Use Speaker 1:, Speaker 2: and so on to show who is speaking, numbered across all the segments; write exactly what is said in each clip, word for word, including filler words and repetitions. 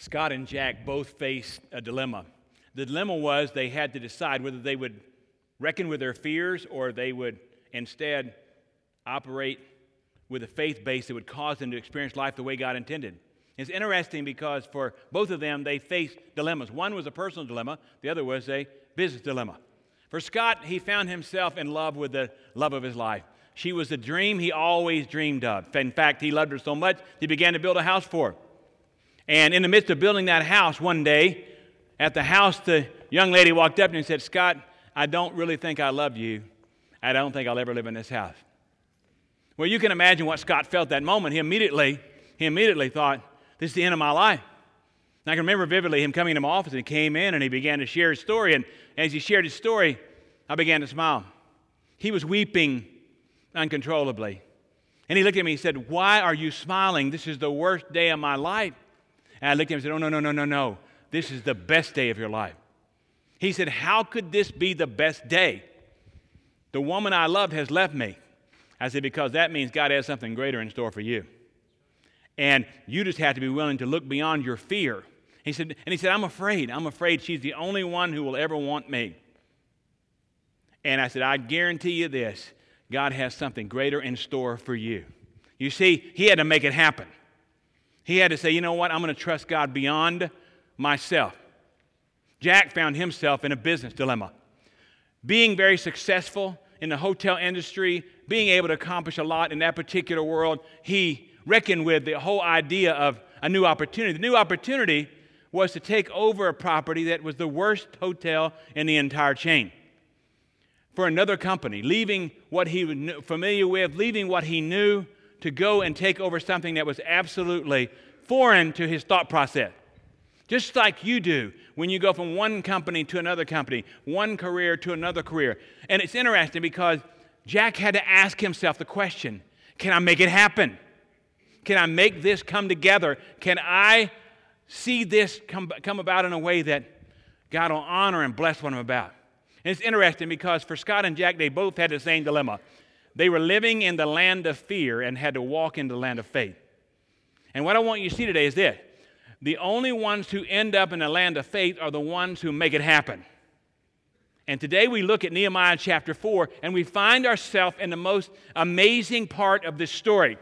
Speaker 1: Scott and Jack both faced a dilemma. The dilemma was they had to decide whether they would reckon with their fears or they would instead operate with a faith base that would cause them to experience life the way God intended. It's interesting because for both of them, they faced dilemmas. One was a personal dilemma. The other was a business dilemma. For Scott, he found himself in love with the love of his life. She was the dream he always dreamed of. In fact, he loved her so much, he began to build a house for her. And in the midst of building that house one day, at the house, the young lady walked up to him and said, "Scott, I don't really think I love you. I don't think I'll ever live in this house." Well, you can imagine what Scott felt that moment. He immediately, he immediately thought, this is the end of my life. And I can remember vividly him coming into my office, and he came in and he began to share his story. And as he shared his story, I began to smile. He was weeping uncontrollably. And he looked at me and he said, "Why are you smiling? This is the worst day of my life." And I looked at him and said, "Oh, no, no, no, no, no. This is the best day of your life." He said, "How could this be the best day? The woman I loved has left me." I said, "Because that means God has something greater in store for you. And you just have to be willing to look beyond your fear." He said, and he said, I'm afraid. I'm afraid she's the only one who will ever want me. And I said, "I guarantee you this, God has something greater in store for you." You see, he had to make it happen. He had to say, you know what, I'm going to trust God beyond myself. Jack found himself in a business dilemma. Being very successful in the hotel industry, being able to accomplish a lot in that particular world, he reckoned with the whole idea of a new opportunity. The new opportunity was to take over a property that was the worst hotel in the entire chain. For another company, leaving what he was familiar with, leaving what he knew to go and take over something that was absolutely foreign to his thought process. Just like you do when you go from one company to another company, one career to another career. And it's interesting because Jack had to ask himself the question, can I make it happen? Can I make this come together? Can I see this come, come about in a way that God will honor and bless what I'm about? And it's interesting because for Scott and Jack, they both had the same dilemma. They were living in the land of fear and had to walk in the land of faith. And what I want you to see today is this. The only ones who end up in the land of faith are the ones who make it happen. And today we look at Nehemiah chapter four, and we find ourselves in the most amazing part of this story.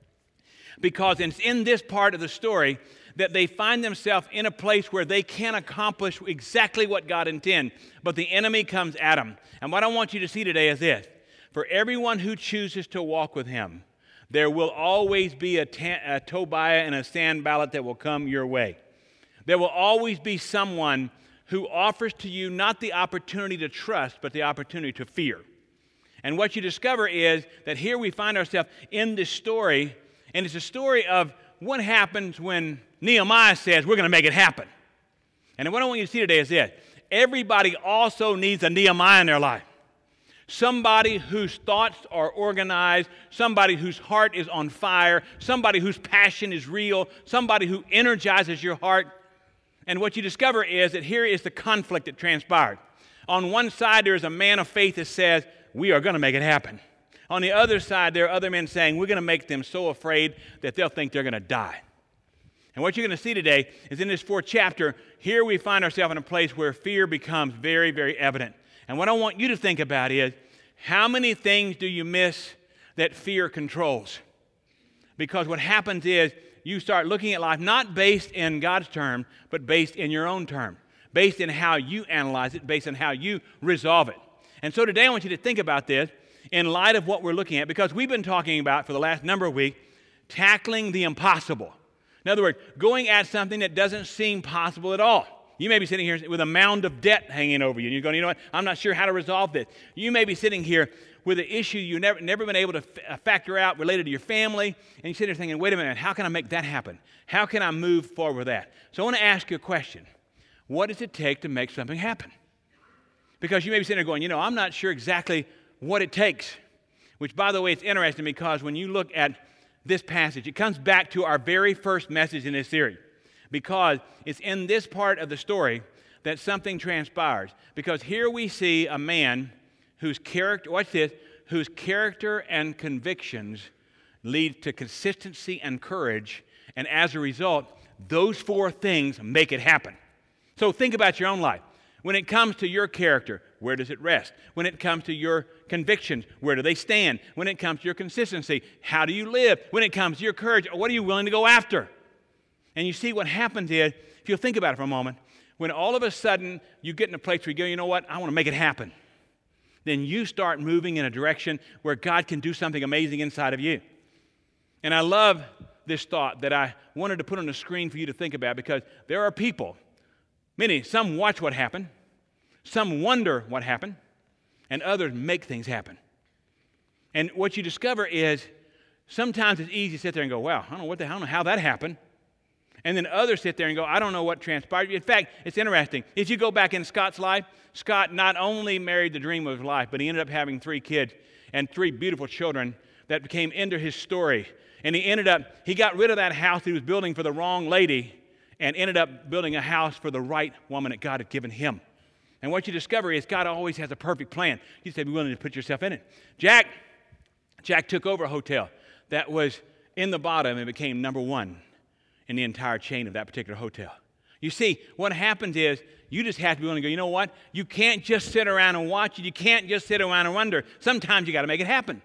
Speaker 1: Because it's in this part of the story that they find themselves in a place where they can't accomplish exactly what God intends, but the enemy comes at them. And what I want you to see today is this. For everyone who chooses to walk with him, there will always be a, ta- a Tobiah and a Sanballat that will come your way. There will always be someone who offers to you not the opportunity to trust, but the opportunity to fear. And what you discover is that here we find ourselves in this story, and it's a story of what happens when Nehemiah says, we're going to make it happen. And what I want you to see today is this. Everybody also needs a Nehemiah in their life. Somebody whose thoughts are organized, somebody whose heart is on fire, somebody whose passion is real, somebody who energizes your heart. And what you discover is that here is the conflict that transpired. On one side, there is a man of faith that says, we are going to make it happen. On the other side, there are other men saying, we're going to make them so afraid that they'll think they're going to die. And what you're going to see today is in this fourth chapter, here we find ourselves in a place where fear becomes very, very evident. And what I want you to think about is, how many things do you miss that fear controls? Because what happens is, you start looking at life not based in God's term, but based in your own term. Based in how you analyze it, based on how you resolve it. And so today I want you to think about this in light of what we're looking at, because we've been talking about for the last number of weeks, tackling the impossible. In other words, going at something that doesn't seem possible at all. You may be sitting here with a mound of debt hanging over you, and you're going, you know what, I'm not sure how to resolve this. You may be sitting here with an issue you've never, never been able to f- factor out related to your family, and you sit there thinking, wait a minute, how can I make that happen? How can I move forward with that? So I want to ask you a question. What does it take to make something happen? Because you may be sitting there going, you know, I'm not sure exactly what it takes. Which, by the way, it's interesting because when you look at this passage, it comes back to our very first message in this series. Because it's in this part of the story that something transpires. Because here we see a man whose character, watch this, whose character and convictions lead to consistency and courage, and as a result, Those four things make it happen. So think about your own life. When it comes to your character, where does it rest? When it comes to your convictions, where do they stand? When it comes to your consistency, how do you live? When it comes to your courage, what are you willing to go after? And you see what happens is, if you'll think about it for a moment, when all of a sudden you get in a place where you go, you know what, I want to make it happen, then you start moving in a direction where God can do something amazing inside of you. And I love this thought that I wanted to put on the screen for you to think about, because there are people, many, some watch what happened, some wonder what happened, and others make things happen. And what you discover is sometimes it's easy to sit there and go, wow, I don't know what the, I don't know how that happened. And then others sit there and go, I don't know what transpired. In fact, it's interesting. If you go back in Scott's life, Scott not only married the dream of his life, but he ended up having three kids and three beautiful children that became into his story. And he ended up, he got rid of that house he was building for the wrong lady and ended up building a house for the right woman that God had given him. And what you discover is God always has a perfect plan. You say, be willing to put yourself in it. Jack, Jack took over a hotel that was in the bottom and became number one in the entire chain of that particular hotel. You see, what happens is you just have to be willing to go, you know what? You can't just sit around and watch it. You can't just sit around and wonder. Sometimes you got to make it happen.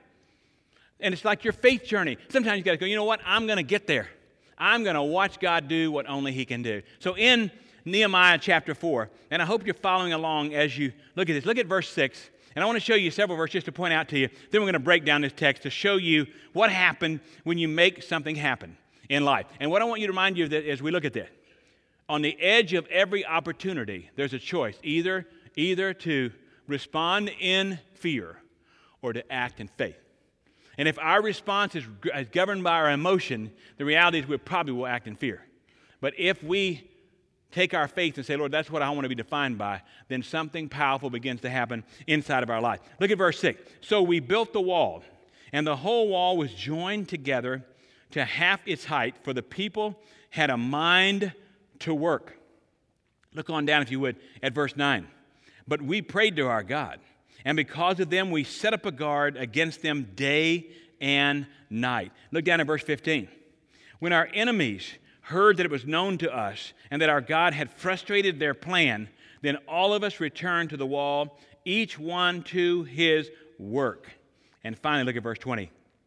Speaker 1: And it's like your faith journey. Sometimes you got to go, you know what? I'm going to get there. I'm going to watch God do what only He can do. So in Nehemiah chapter four, and I hope you're following along as you look at this. Look at verse six. And I want to show you several verses just to point out to you. Then we're going to break down this text to show you what happened when you make something happen in life. And what I want you to remind you of that as we look at this. On the edge of every opportunity, there's a choice. Either, either to respond in fear or to act in faith. And if our response is governed by our emotion, the reality is we probably will act in fear. But if we take our faith and say, Lord, that's what I want to be defined by, then something powerful begins to happen inside of our life. Look at verse six. So we built the wall, and the whole wall was joined together to half its height, for the people had a mind to work. Look on down, if you would, at verse nine. But we prayed to our God, and because of them we set up a guard against them day and night. Look down at verse fifteen. When our enemies heard that it was known to us and that our God had frustrated their plan, then all of us returned to the wall, each one to his work. And finally, look at verse twenty.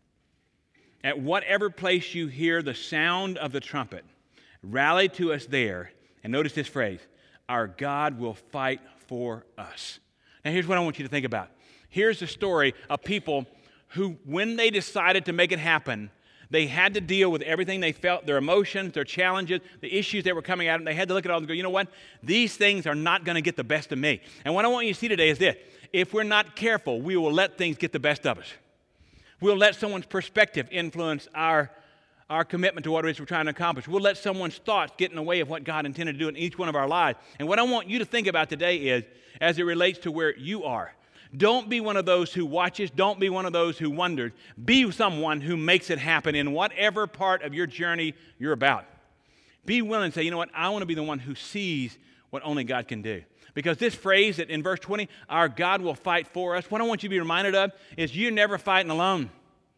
Speaker 1: At whatever place you hear the sound of the trumpet, rally to us there. And notice this phrase, our God will fight for us. Now here's what I want you to think about. Here's the story of people who, when they decided to make it happen, they had to deal with everything they felt, their emotions, their challenges, the issues that were coming at them. They had to look at it all and go, you know what? These things are not going to get the best of me. And what I want you to see today is this. If we're not careful, we will let things get the best of us. We'll let someone's perspective influence our, our commitment to what it is we're trying to accomplish. We'll let someone's thoughts get in the way of what God intended to do in each one of our lives. And what I want you to think about today is, as it relates to where you are, don't be one of those who watches. Don't be one of those who wonders. Be someone who makes it happen in whatever part of your journey you're about. Be willing to say, you know what, I want to be the one who sees what only God can do. Because this phrase that in verse twenty, our God will fight for us, what I want you to be reminded of is you're never fighting alone.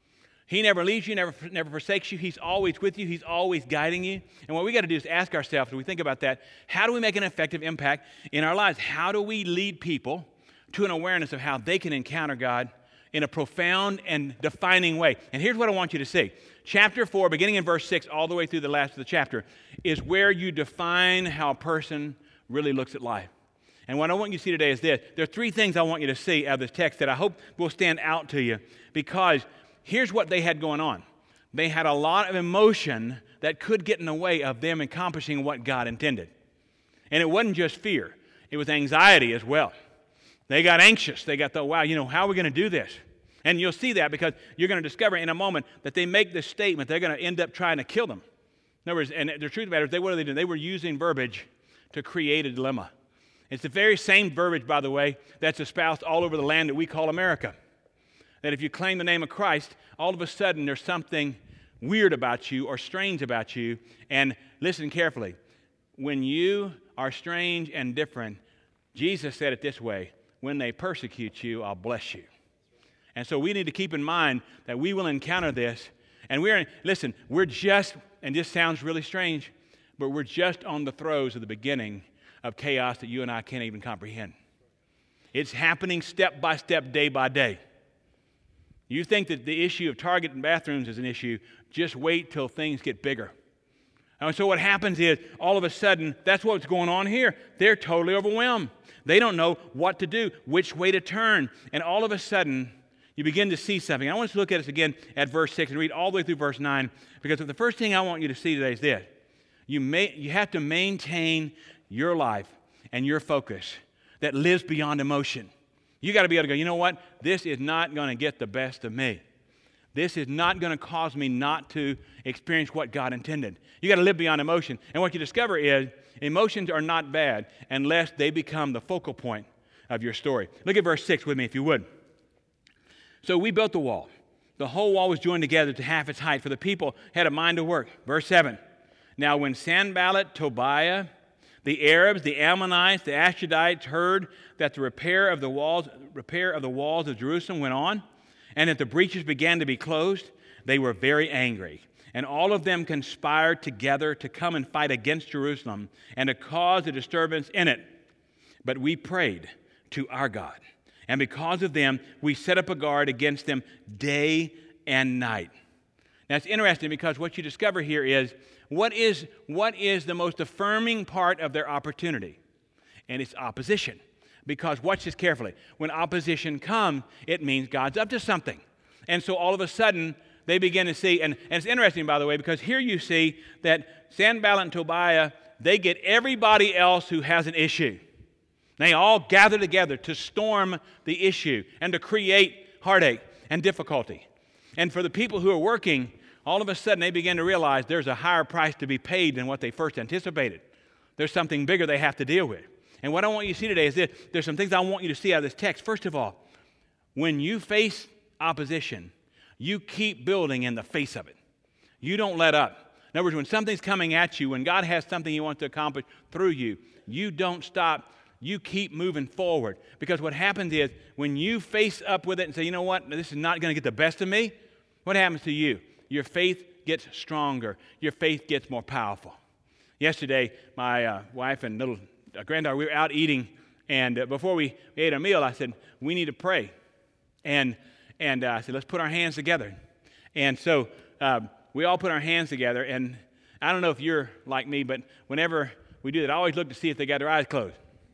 Speaker 1: He never leaves you, never, never forsakes you. He's always with you. He's always guiding you. And what we got to do is ask ourselves, as we think about that, how do we make an effective impact in our lives? How do we lead people to an awareness of how they can encounter God in a profound and defining way? And here's what I want you to see. Chapter four, beginning in verse six, all the way through the last of the chapter, is where you define how a person really looks at life. And what I want you to see today is this. There are three things I want you to see out of this text that I hope will stand out to you, because here's what they had going on. They had a lot of emotion that could get in the way of them accomplishing what God intended. And it wasn't just fear. It was anxiety as well. They got anxious. They got the, wow, you know, how are we going to do this? And you'll see that because you're going to discover in a moment that they make this statement, they're going to end up trying to kill them. In other words, and the truth of the matter is, they, what are they doing? They were using verbiage to create a dilemma. It's the very same verbiage, by the way, that's espoused all over the land that we call America. That if you claim the name of Christ, all of a sudden there's something weird about you or strange about you. And listen carefully. When you are strange and different, Jesus said it this way, when they persecute you, I'll bless you. And so we need to keep in mind that we will encounter this. And we're, listen, we're just, and this sounds really strange, but we're just on the throes of the beginning of chaos that you and I can't even comprehend. It's happening step by step, day by day. You think that the issue of Target and bathrooms is an issue, just wait till things get bigger. And so what happens is, all of a sudden, that's what's going on here. They're totally overwhelmed. They don't know what to do, which way to turn. And all of a sudden, you begin to see something. I want us to look at this again at verse six and read all the way through verse nine, because the first thing I want you to see today is this. You, may, you have to maintain your life and your focus that lives beyond emotion. You got to be able to go, you know what? This is not going to get the best of me. This is not going to cause me not to experience what God intended. You got to live beyond emotion. And what you discover is emotions are not bad unless they become the focal point of your story. Look at verse six with me, if you would. So we built the wall. The whole wall was joined together to half its height, for the people had a mind to work. Verse seven. Now when Sanballat, Tobiah, the Arabs, the Ammonites, the Ashdodites heard that the repair of the walls, repair of the walls of Jerusalem went on, and that the breaches began to be closed, they were very angry. And all of them conspired together to come and fight against Jerusalem and to cause a disturbance in it. But we prayed to our God, and because of them, we set up a guard against them day and night. Now, it's interesting because what you discover here is what is, what is the most affirming part of their opportunity? And it's opposition. Because watch this carefully. When opposition comes, it means God's up to something. And so all of a sudden, they begin to see, and, and it's interesting, by the way, because here you see that Sanballat and Tobiah, they get everybody else who has an issue. They all gather together to storm the issue and to create heartache and difficulty. And for the people who are working, all of a sudden they begin to realize there's a higher price to be paid than what they first anticipated. There's something bigger they have to deal with. And what I want you to see today is this. There's some things I want you to see out of this text. First of all, when you face opposition, you keep building in the face of it. You don't let up. In other words, when something's coming at you, when God has something He wants to accomplish through you, you don't stop. You keep moving forward. Because what happens is when you face up with it and say, you know what, this is not going to get the best of me, what happens to you? Your faith gets stronger. Your faith gets more powerful. Yesterday, my uh, wife and little uh, granddaughter, we were out eating, and uh, before we ate our meal, I said, we need to pray. And and uh, I said, let's put our hands together. And so uh, we all put our hands together, and I don't know if you're like me, but whenever we do that, I always look to see if they got their eyes closed.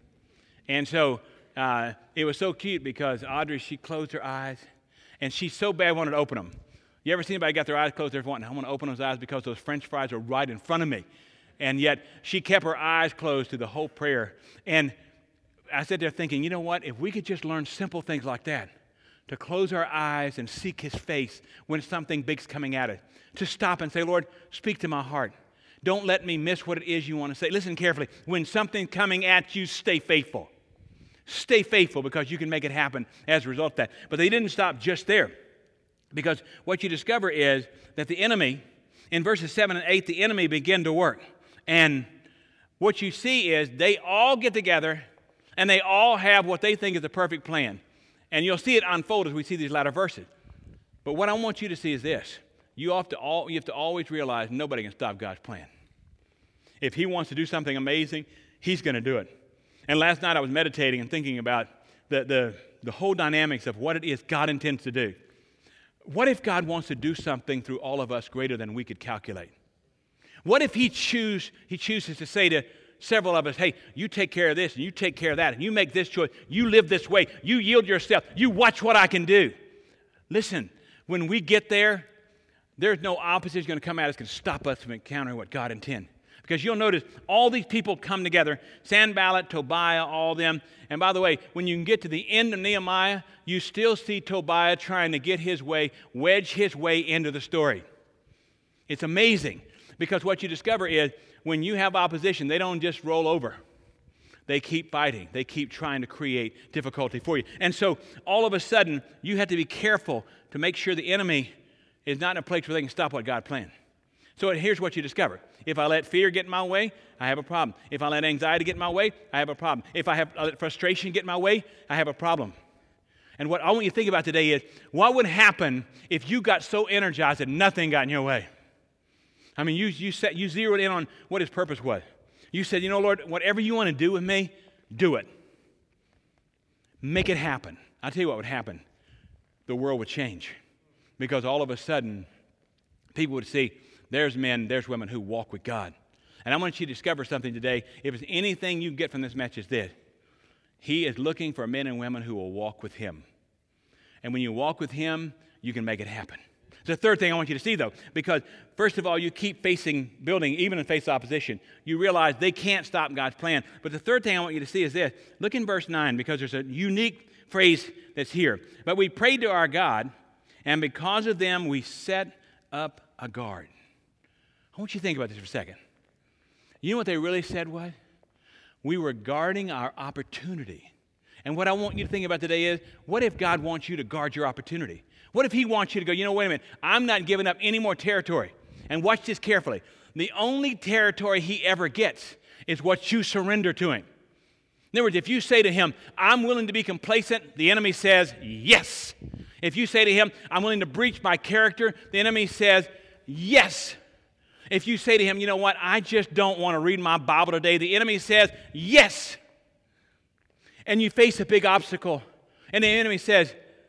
Speaker 1: And so uh, it was so cute because Audrey, she closed her eyes, and she so bad wanted to open them. You ever seen anybody got their eyes closed? They're wanting, I want to open those eyes because those French fries are right in front of me. And yet she kept her eyes closed through the whole prayer. And I sat there thinking, you know what? If we could just learn simple things like that, to close our eyes and seek His face when something big's coming at us, to stop and say, Lord, speak to my heart. Don't let me miss what it is you want to say. Listen carefully. When something's coming at you, stay faithful. Stay faithful because you can make it happen as a result of that. But they didn't stop just there. Because what you discover is that the enemy, in verses seven and eight, the enemy began to work. And what you see is they all get together and they all have what they think is the perfect plan. And you'll see it unfold as we see these latter verses. But what I want you to see is this. You have to, all, you have to always realize nobody can stop God's plan. If He wants to do something amazing, He's going to do it. And last night I was meditating and thinking about the, the, the whole dynamics of what it is God intends to do. What if God wants to do something through all of us greater than we could calculate? What if He choose, He chooses to say to several of us, hey, you take care of this and you take care of that and you make this choice, you live this way, you yield yourself, you watch what I can do. Listen, when we get there, there's no opposition going to come at us can stop us from encountering what God intends. Because you'll notice all these people come together, Sanballat, Tobiah, all of them. And by the way, when you can get to the end of Nehemiah, you still see Tobiah trying to get his way, wedge his way into the story. It's amazing because what you discover is when you have opposition, they don't just roll over. They keep fighting. They keep trying to create difficulty for you. And so all of a sudden, you have to be careful to make sure the enemy is not in a place where they can stop what God planned. So here's what you discover. If I let fear get in my way, I have a problem. If I let anxiety get in my way, I have a problem. If I have I let frustration get in my way, I have a problem. And what I want you to think about today is, what would happen if you got so energized that nothing got in your way? I mean, you, you, set, you zeroed in on what his purpose was. You said, you know, Lord, whatever you want to do with me, do it. Make it happen. I'll tell you what would happen. The world would change. Because all of a sudden, people would see, there's men, there's women who walk with God. And I want you to discover something today. If there's anything you get from this message, this. He is looking for men and women who will walk with him. And when you walk with him, you can make it happen. The third thing I want you to see, though, because first of all, you keep facing building, even in face of opposition. You realize they can't stop God's plan. But the third thing I want you to see is this. Look in verse nine, because there's a unique phrase that's here. But we prayed to our God, and because of them, we set up a guard. I want you to think about this for a second. You know what they really said was? We were guarding our opportunity. And what I want you to think about today is, what if God wants you to guard your opportunity? What if he wants you to go, you know, wait a minute, I'm not giving up any more territory. And watch this carefully. The only territory he ever gets is what you surrender to him. In other words, if you say to him, I'm willing to be complacent, the enemy says, yes. If you say to him, I'm willing to breach my character, the enemy says, yes. If you say to him, you know what, I just don't want to read my Bible today, the enemy says, yes. And you face a big obstacle, and the enemy says,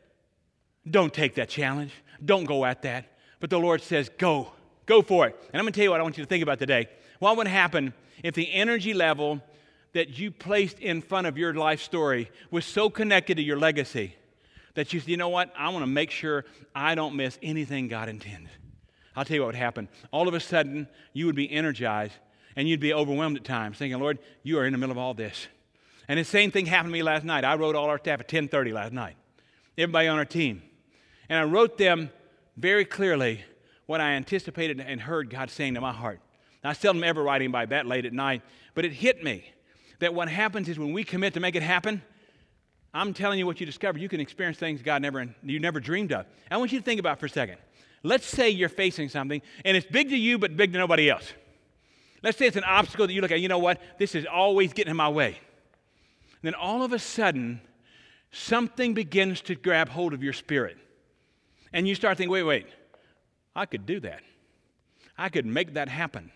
Speaker 1: don't take that challenge. Don't go at that. But the Lord says, go. Go for it. And I'm going to tell you what I want you to think about today. What would happen if the energy level that you placed in front of your life story was so connected to your legacy that you said, you know what, I want to make sure I don't miss anything God intended. I'll tell you what would happen. All of a sudden, you would be energized, and you'd be overwhelmed at times, thinking, Lord, you are in the middle of all this. And the same thing happened to me last night. I wrote all our staff at ten thirty last night, everybody on our team. And I wrote them very clearly what I anticipated and heard God saying to my heart. Now, I seldom ever write anybody that late at night, but it hit me that what happens is when we commit to make it happen, I'm telling you what you discover. You can experience things God never you never dreamed of. I want you to think about it for a second. Let's say you're facing something, and it's big to you but big to nobody else. Let's say it's an obstacle that you look at, you know what, this is always getting in my way. And then all of a sudden, something begins to grab hold of your spirit. And you start thinking, wait, wait, I could do that. I could make that happen.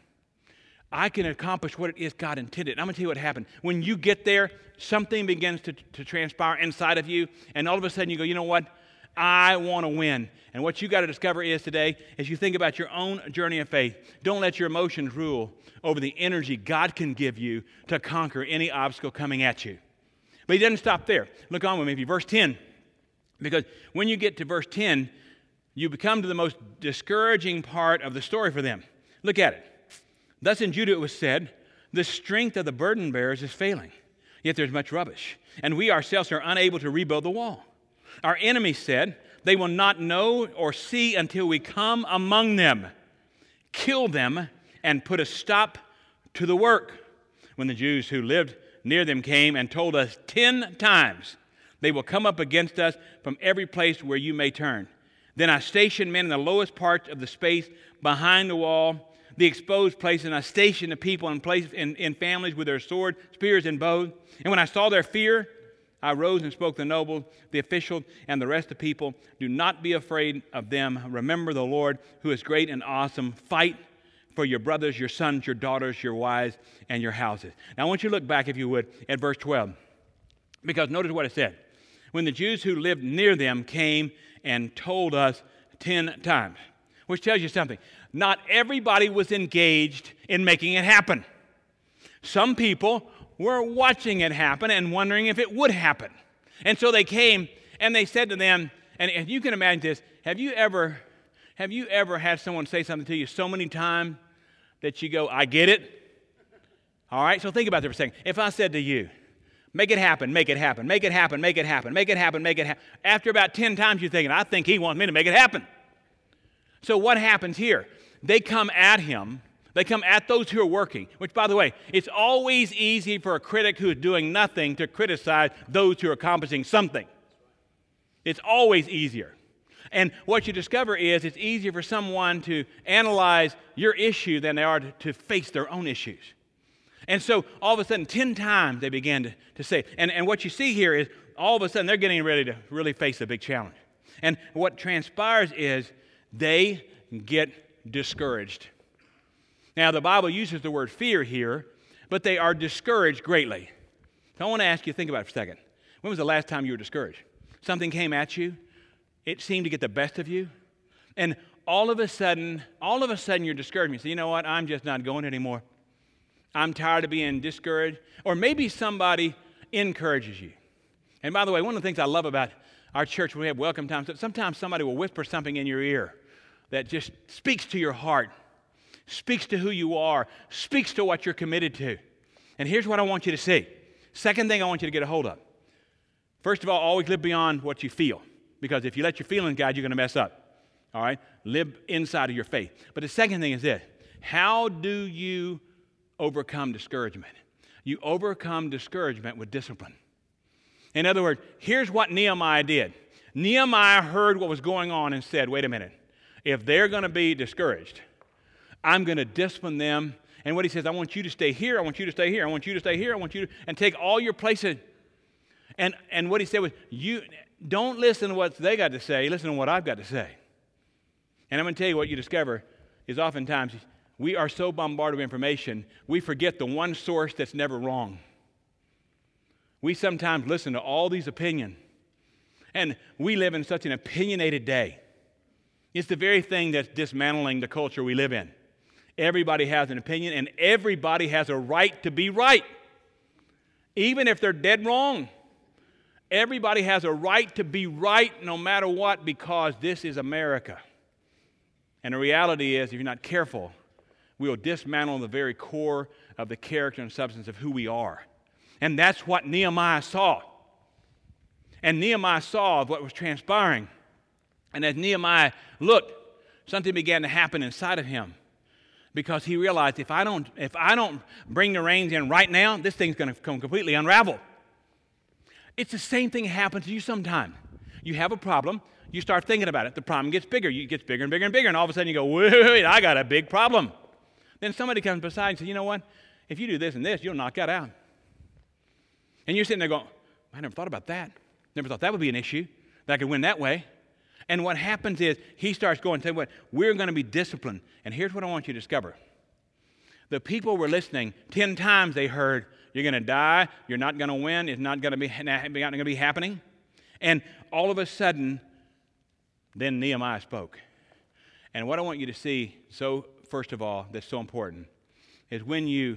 Speaker 1: I can accomplish what it is God intended. And I'm going to tell you what happened. When you get there, something begins to, to transpire inside of you, and all of a sudden you go, you know what? I want to win. And what you got to discover is today, as you think about your own journey of faith, don't let your emotions rule over the energy God can give you to conquer any obstacle coming at you. But he doesn't stop there. Look on with me, verse ten. Because when you get to verse ten, you become to the most discouraging part of the story for them. Look at it. Thus in Judah it was said, the strength of the burden bearers is failing, yet there's much rubbish, and we ourselves are unable to rebuild the wall. Our enemies said, they will not know or see until we come among them, kill them, and put a stop to the work. When the Jews who lived near them came and told us ten times, they will come up against us from every place where you may turn. Then I stationed men in the lowest part of the space behind the wall, the exposed place, and I stationed the people in, place, in, in families with their swords, spears, and bows. And when I saw their fear, I rose and spoke to the nobles, the officials, and the rest of the people. Do not be afraid of them. Remember the Lord, who is great and awesome. Fight for your brothers, your sons, your daughters, your wives, and your houses. Now I want you to look back, if you would, at verse twelve. Because notice what it said. When the Jews who lived near them came and told us ten times, which tells you something. Not everybody was engaged in making it happen. Some people were watching it happen and wondering if it would happen. And so they came and they said to them, and if you can imagine this, have you ever, have you ever had someone say something to you so many times that you go, I get it? All right, so think about that for a second. If I said to you, make it happen, make it happen, make it happen, make it happen, make it happen, make it happen. After about ten times you're thinking, I think he wants me to make it happen. So what happens here? They come at him. They come at those who are working, which, by the way, it's always easy for a critic who is doing nothing to criticize those who are accomplishing something. It's always easier. And what you discover is it's easier for someone to analyze your issue than they are to, to face their own issues. And so all of a sudden, ten times they began to, to say, and, and what you see here is all of a sudden they're getting ready to really face a big challenge. And what transpires is they get discouraged. Now, the Bible uses the word fear here, but they are discouraged greatly. So I want to ask you to think about it for a second. When was the last time you were discouraged? Something came at you. It seemed to get the best of you. And all of a sudden, all of a sudden you're discouraged. You say, you know what? I'm just not going anymore. I'm tired of being discouraged. Or maybe somebody encourages you. And by the way, one of the things I love about our church when we have welcome times, sometimes somebody will whisper something in your ear that just speaks to your heart, speaks to who you are, speaks to what you're committed to. And here's what I want you to see. Second thing I want you to get a hold of. First of all, always live beyond what you feel. Because if you let your feelings guide, you're going to mess up. All right? Live inside of your faith. But the second thing is this. How do you overcome discouragement? You overcome discouragement with discipline. In other words, here's what Nehemiah did. Nehemiah heard what was going on and said, wait a minute. If they're going to be discouraged, I'm going to discipline them. And what he says, I want you to stay here. I want you to stay here. I want you to stay here. I want you to, and take all your places. And, and what he said was, you don't listen to what they got to say. Listen to what I've got to say. And I'm going to tell you what you discover is oftentimes we are so bombarded with information, we forget the one source that's never wrong. We sometimes listen to all these opinions. And we live in such an opinionated day. It's the very thing that's dismantling the culture we live in. Everybody has an opinion, and everybody has a right to be right, even if they're dead wrong. Everybody has a right to be right no matter what, because this is America. And the reality is, if you're not careful, we will dismantle the very core of the character and substance of who we are. And that's what Nehemiah saw. And Nehemiah saw what was transpiring. And as Nehemiah looked, something began to happen inside of him. Because he realized, if I don't, if I don't bring the reins in right now, this thing's going to come completely unravel. It's the same thing that happens to you sometimes. You have a problem. You start thinking about it. The problem gets bigger. It gets bigger and bigger and bigger. And all of a sudden you go, wait, wait, wait, I got a big problem. Then somebody comes beside you and says, you know what? If you do this and this, you'll knock that out. And you're sitting there going, I never thought about that. Never thought that would be an issue, that I could win that way. And what happens is he starts going, tell you what, we're going to be disciplined. And here's what I want you to discover. The people were listening. Ten times they heard, you're going to die, you're not going to win, it's not going to be, not going to be happening. And all of a sudden, then Nehemiah spoke. And what I want you to see, so first of all, that's so important, is when you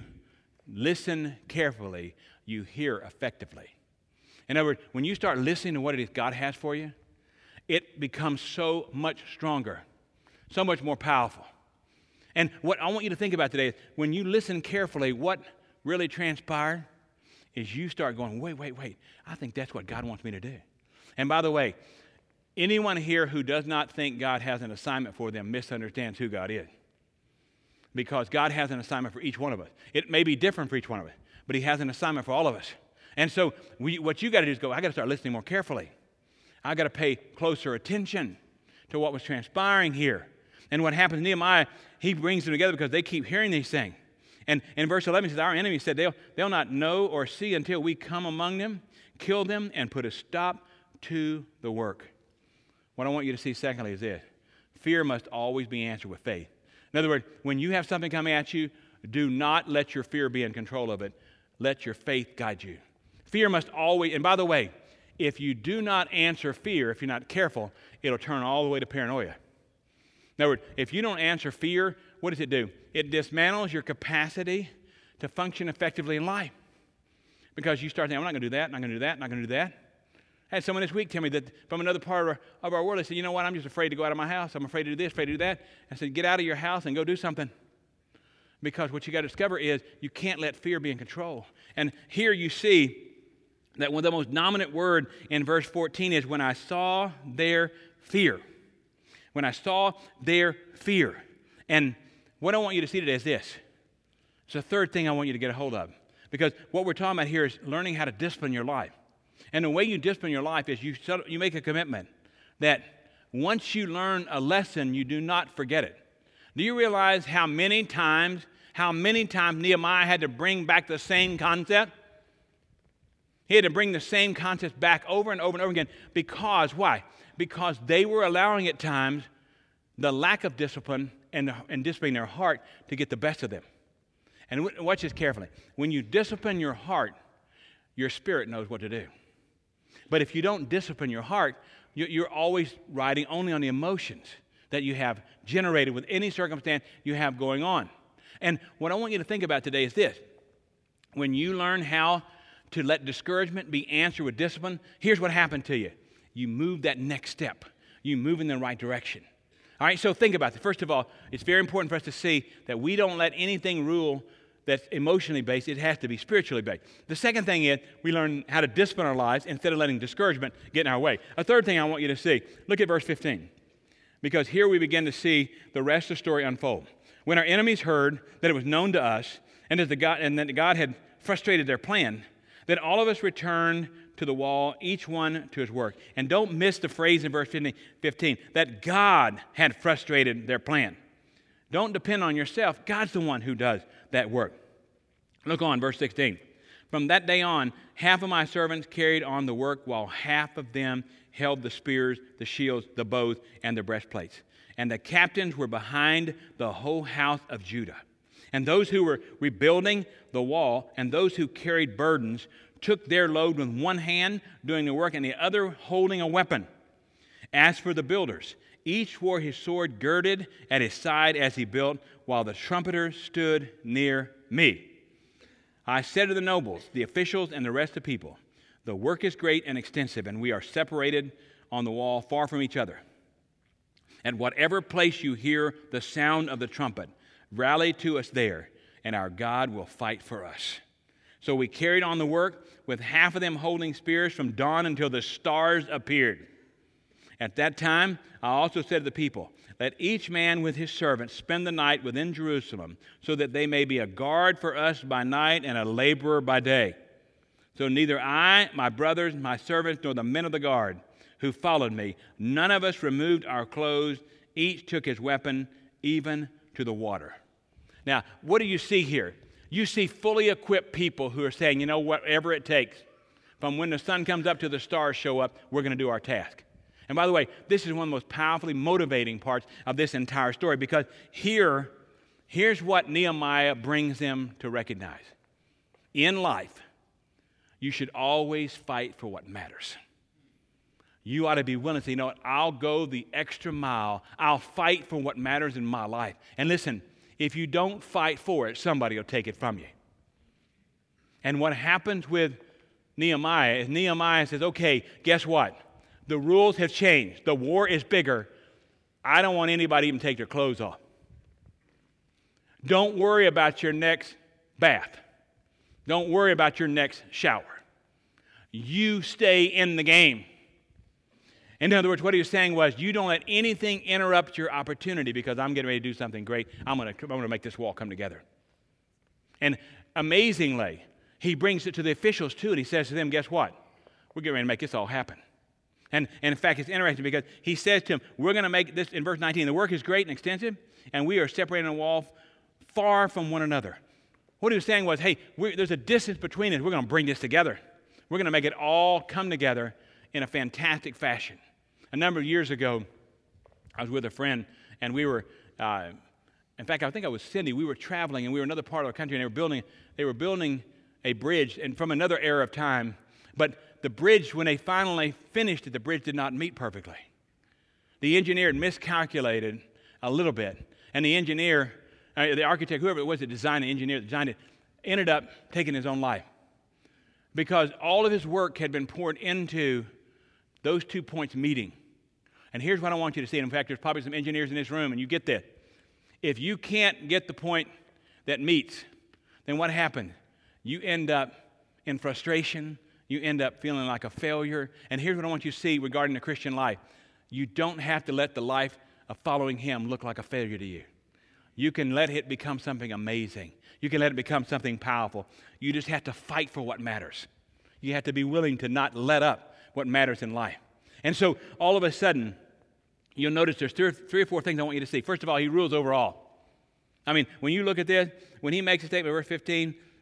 Speaker 1: listen carefully, you hear effectively. In other words, when you start listening to what it is God has for you, it becomes so much stronger, so much more powerful. And what I want you to think about today is when you listen carefully, what really transpired is you start going, wait, wait, wait, I think that's what God wants me to do. And by the way, anyone here who does not think God has an assignment for them misunderstands who God is. Because God has an assignment for each one of us. It may be different for each one of us, but he has an assignment for all of us. And so we, what you got to do is go, I got to start listening more carefully. I got to pay closer attention to what was transpiring here. And what happens, Nehemiah, he brings them together because they keep hearing these things. And in verse eleven, he says, our enemy said, they'll, they'll not know or see until we come among them, kill them, and put a stop to the work. What I want you to see, secondly, is this. Fear must always be answered with faith. In other words, when you have something coming at you, do not let your fear be in control of it. Let your faith guide you. Fear must always, and by the way, if you do not answer fear, if you're not careful, it'll turn all the way to paranoia. In other words, if you don't answer fear, what does it do? It dismantles your capacity to function effectively in life. Because you start thinking, I'm not going to do that, I'm not going to do that, I'm not going to do that. I had someone this week tell me that from another part of our, of our world, they said, you know what, I'm just afraid to go out of my house. I'm afraid to do this, afraid to do that. I said, get out of your house and go do something. Because what you got to discover is you can't let fear be in control. And here you see that one of the most dominant word in verse fourteen is when I saw their fear. When I saw their fear. And what I want you to see today is this. It's the third thing I want you to get a hold of. Because what we're talking about here is learning how to discipline your life. And the way you discipline your life is you, you make a commitment that once you learn a lesson, you do not forget it. Do you realize how many times, how many times Nehemiah had to bring back the same concept? He had to bring the same concepts back over and over and over again. Because, why? Because they were allowing at times the lack of discipline and, and disciplining their heart to get the best of them. And watch this carefully. When you discipline your heart, your spirit knows what to do. But if you don't discipline your heart, you're always riding only on the emotions that you have generated with any circumstance you have going on. And what I want you to think about today is this. When you learn how to let discouragement be answered with discipline, here's what happened to you. You move that next step. You move in the right direction. All right, so think about it. First of all, it's very important for us to see that we don't let anything rule that's emotionally based. It has to be spiritually based. The second thing is we learn how to discipline our lives instead of letting discouragement get in our way. A third thing I want you to see, look at verse fifteen, because here we begin to see the rest of the story unfold. When our enemies heard that it was known to us and that, the God, and that God had frustrated their plan, then all of us returned to the wall, each one to his work. And don't miss the phrase in verse fifteen, that God had frustrated their plan. Don't depend on yourself. God's the one who does that work. Look on, verse sixteen. From that day on, half of my servants carried on the work, while half of them held the spears, the shields, the bows, and the breastplates. And the captains were behind the whole house of Judah. And those who were rebuilding the wall and those who carried burdens took their load with one hand doing the work and the other holding a weapon. As for the builders, each wore his sword girded at his side as he built, while the trumpeters stood near me. I said to the nobles, the officials, and the rest of the people, the work is great and extensive, and we are separated on the wall far from each other. At whatever place you hear the sound of the trumpet, rally to us there, and our God will fight for us. So we carried on the work, with half of them holding spears from dawn until the stars appeared. At that time, I also said to the people, let each man with his servants spend the night within Jerusalem, so that they may be a guard for us by night and a laborer by day. So neither I, my brothers, my servants, nor the men of the guard who followed me, none of us removed our clothes. Each took his weapon, even to the water. Now, what do you see here? You see fully equipped people who are saying, you know, whatever it takes, from when the sun comes up to the stars show up, we're going to do our task. And by the way, this is one of the most powerfully motivating parts of this entire story, because here, here's what Nehemiah brings them to recognize. In life, you should always fight for what matters. You ought to be willing to say, you know what, I'll go the extra mile. I'll fight for what matters in my life. And listen, if you don't fight for it, somebody will take it from you. And what happens with Nehemiah is Nehemiah says, okay, guess what? The rules have changed. The war is bigger. I don't want anybody to even take their clothes off. Don't worry about your next bath. Don't worry about your next shower. You stay in the game. In other words, what he was saying was, you don't let anything interrupt your opportunity, because I'm getting ready to do something great. I'm going to, I'm going to make this wall come together. And amazingly, he brings it to the officials too, and he says to them, guess what? We're getting ready to make this all happen. And, and in fact, it's interesting because he says to them, we're going to make this, in verse nineteen, the work is great and extensive, and we are separating the wall far from one another. What he was saying was, hey, we're, there's a distance between us. We're going to bring this together. We're going to make it all come together in a fantastic fashion. A number of years ago, I was with a friend, and we were, uh, in fact, I think I was Cindy. We were traveling, and we were in another part of the country, and they were building, they were building a bridge, and from another era of time. But the bridge, when they finally finished it, the bridge did not meet perfectly. The engineer had miscalculated a little bit, and the engineer, uh, the architect, whoever it was that designed the engineer that designed it, ended up taking his own life, because all of his work had been poured into those two points meeting. And here's what I want you to see. In fact, there's probably some engineers in this room, and you get this. If you can't get the point that meets, then what happens? You end up in frustration. You end up feeling like a failure. And here's what I want you to see regarding the Christian life. You don't have to let the life of following Him look like a failure to you. You can let it become something amazing. You can let it become something powerful. You just have to fight for what matters. You have to be willing to not let up what matters in life. And so all of a sudden, you'll notice there's three, three or four things I want you to see. First of all, He rules over all. I mean, when you look at this, when He makes a statement, verse fifteen,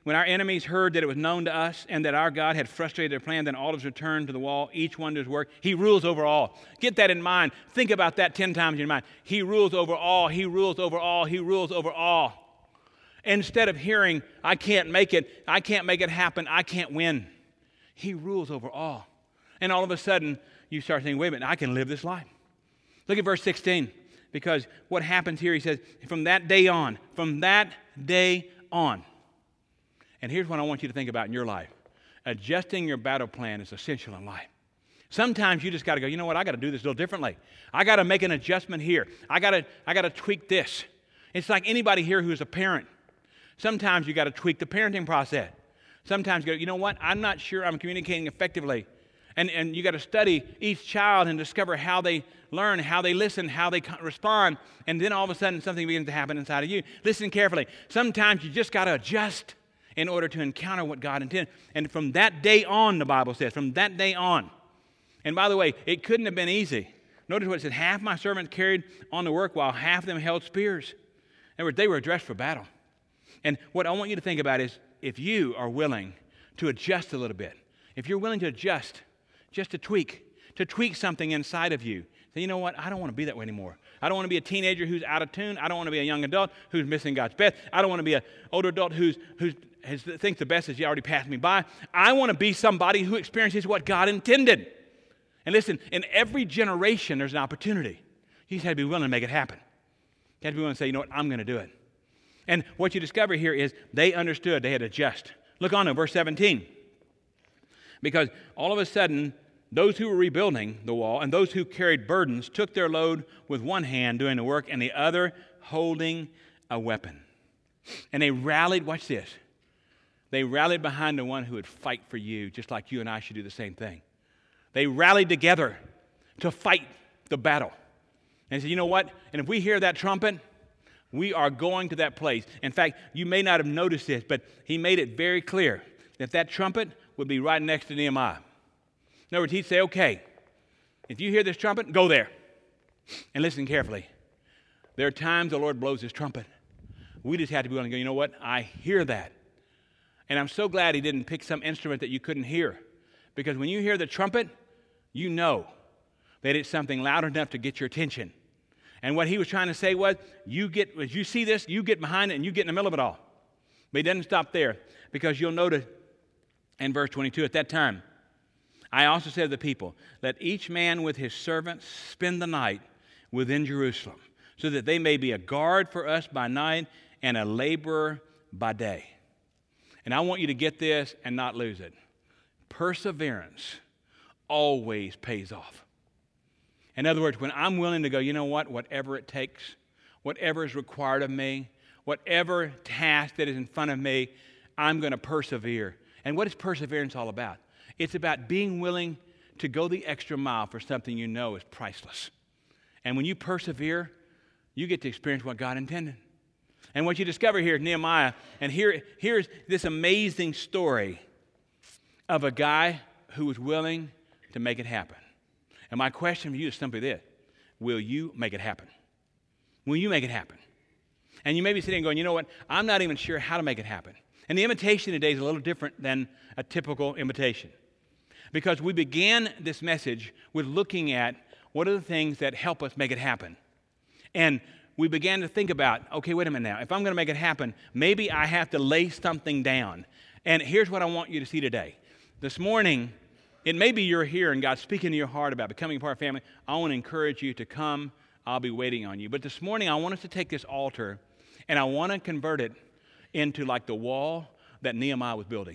Speaker 1: when our enemies heard that it was known to us and that our God had frustrated their plan, then all of us returned to the wall, each one to his work. He rules over all. Get that in mind. Think about that ten times in your mind. He rules over all. He rules over all. He rules over all. Instead of hearing, I can't make it, I can't make it happen, I can't win. He rules over all. And all of a sudden, you start thinking, wait a minute, I can live this life. Look at verse sixteen, because what happens here, he says, from that day on, from that day on. And here's what I want you to think about in your life. Adjusting your battle plan is essential in life. Sometimes you just got to go, you know what, I got to do this a little differently. I got to make an adjustment here. I got to I got to tweak this. It's like anybody here who's a parent. Sometimes you got to tweak the parenting process. Sometimes you go, you know what, I'm not sure I'm communicating effectively. And, and you got to study each child and discover how they learn, how they listen, how they respond. And then all of a sudden something begins to happen inside of you. Listen carefully. Sometimes you just got to adjust in order to encounter what God intended. And from that day on, the Bible says, from that day on. And by the way, it couldn't have been easy. Notice what it said, half my servants carried on the work while half of them held spears. In other words, they were dressed for battle. And what I want you to think about is if you are willing to adjust a little bit, if you're willing to adjust, just to tweak, to tweak something inside of you, say, you know what, I don't want to be that way anymore. I don't want to be a teenager who's out of tune. I don't want to be a young adult who's missing God's best. I don't want to be an older adult who's, who's has, thinks the best is you already passed me by. I want to be somebody who experiences what God intended. And listen, in every generation there's an opportunity. You just have to be willing to make it happen. You have to be willing to say, you know what, I'm going to do it. And what you discover here is they understood. They had to adjust. Look on to verse seventeen. Because all of a sudden, those who were rebuilding the wall and those who carried burdens took their load with one hand doing the work and the other holding a weapon. And they rallied, watch this, they rallied behind the one who would fight for you, just like you and I should do the same thing. They rallied together to fight the battle. And they said, you know what? And if we hear that trumpet, we are going to that place. In fact, you may not have noticed this, but he made it very clear that that trumpet would be right next to Nehemiah. In other words, he'd say, okay, if you hear this trumpet, go there. And listen carefully. There are times the Lord blows his trumpet. We just have to be willing to go, you know what? I hear that. And I'm so glad he didn't pick some instrument that you couldn't hear. Because when you hear the trumpet, you know that it's something loud enough to get your attention. And what he was trying to say was, you get, as you see this, you get behind it and you get in the middle of it all. But he doesn't stop there, because you'll notice in verse twenty-two, at that time, I also said to the people, let each man with his servants spend the night within Jerusalem, so that they may be a guard for us by night and a laborer by day. And I want you to get this and not lose it. Perseverance always pays off. In other words, when I'm willing to go, you know what, whatever it takes, whatever is required of me, whatever task that is in front of me, I'm going to persevere. And what is perseverance all about? It's about being willing to go the extra mile for something you know is priceless. And when you persevere, you get to experience what God intended. And what you discover here is Nehemiah, and here, here's this amazing story of a guy who was willing to make it happen. And my question for you is simply this: will you make it happen? Will you make it happen? And you may be sitting going, you know what, I'm not even sure how to make it happen. And the invitation today is a little different than a typical invitation. Because we began this message with looking at what are the things that help us make it happen. And we began to think about, okay, wait a minute now. If I'm going to make it happen, maybe I have to lay something down. And here's what I want you to see today. This morning, it may be you're here and God's speaking to your heart about becoming a part of the family. I want to encourage you to come. I'll be waiting on you. But this morning, I want us to take this altar and I want to convert it into like the wall that Nehemiah was building.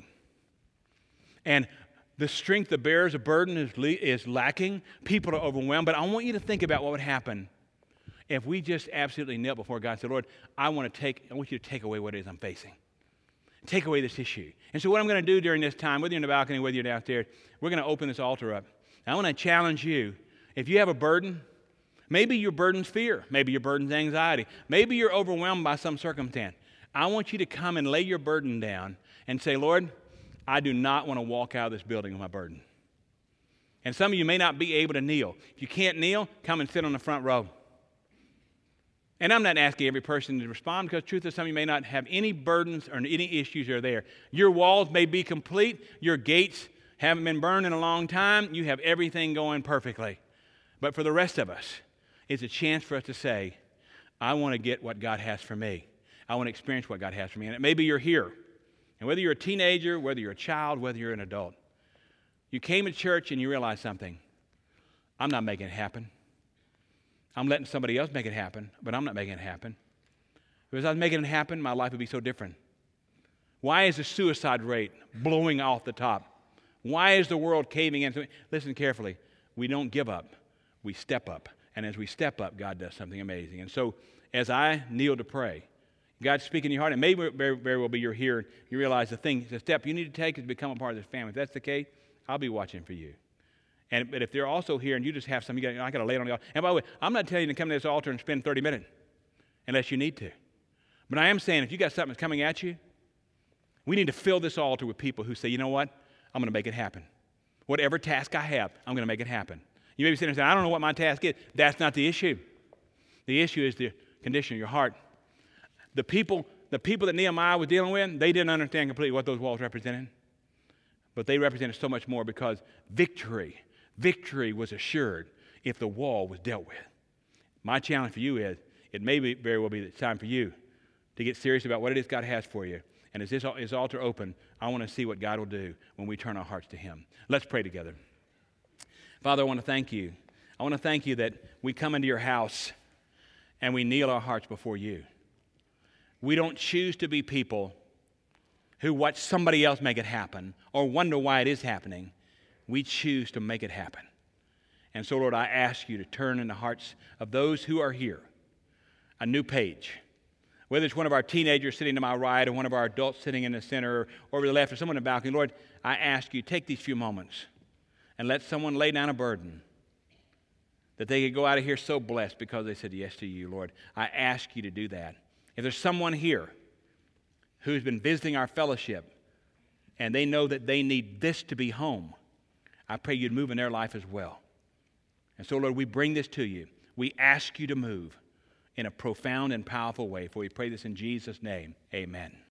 Speaker 1: And the strength that bears a burden is, le- is lacking. People are overwhelmed. But I want you to think about what would happen if we just absolutely knelt before God and said, Lord, I want to take, I want you to take away what it is I'm facing. Take away this issue. And so what I'm going to do during this time, whether you're in the balcony, whether you're downstairs, we're going to open this altar up. And I want to challenge you. If you have a burden, maybe your burden's fear. Maybe your burden's anxiety. Maybe you're overwhelmed by some circumstance. I want you to come and lay your burden down and say, Lord, I do not want to walk out of this building with my burden. And some of you may not be able to kneel. If you can't kneel, come and sit on the front row. And I'm not asking every person to respond because truth is some of you may not have any burdens or any issues that are there. Your walls may be complete. Your gates haven't been burned in a long time. You have everything going perfectly. But for the rest of us, it's a chance for us to say, I want to get what God has for me. I want to experience what God has for me. And it maybe you're here. And whether you're a teenager, whether you're a child, whether you're an adult, you came to church and you realize something. I'm not making it happen. I'm letting somebody else make it happen, but I'm not making it happen. If I was making it happen, my life would be so different. Why is the suicide rate blowing off the top? Why is the world caving in? Listen carefully. We don't give up. We step up. And as we step up, God does something amazing. And so as I kneel to pray, God's speaking in your heart, and maybe very, very well be you're here, you realize the thing, the step you need to take is to become a part of this family. If that's the case, I'll be watching for you. And but if they're also here and you just have some, you got, I got to lay it on the altar. And by the way, I'm not telling you to come to this altar and spend thirty minutes unless you need to. But I am saying if you got something that's coming at you, we need to fill this altar with people who say, you know what? I'm going to make it happen. Whatever task I have, I'm going to make it happen. You may be sitting there saying, I don't know what my task is. That's not the issue. The issue is the condition of your heart. The people, the people that Nehemiah was dealing with, they didn't understand completely what those walls represented. But they represented so much more because victory, victory was assured if the wall was dealt with. My challenge for you is, it may be, very well be the time for you to get serious about what it is God has for you. And as this is altar open, I want to see what God will do when we turn our hearts to Him. Let's pray together. Father, I want to thank you. I want to thank you that we come into your house and we kneel our hearts before you. We don't choose to be people who watch somebody else make it happen or wonder why it is happening. We choose to make it happen. And so, Lord, I ask you to turn in the hearts of those who are here a new page. Whether it's one of our teenagers sitting to my right or one of our adults sitting in the center or over the left or someone in the balcony, Lord, I ask you, take these few moments and let someone lay down a burden that they could go out of here so blessed because they said yes to you, Lord. I ask you to do that. If there's someone here who's been visiting our fellowship and they know that they need this to be home, I pray you'd move in their life as well. And so, Lord, we bring this to you. We ask you to move in a profound and powerful way. For we pray this in Jesus' name. Amen.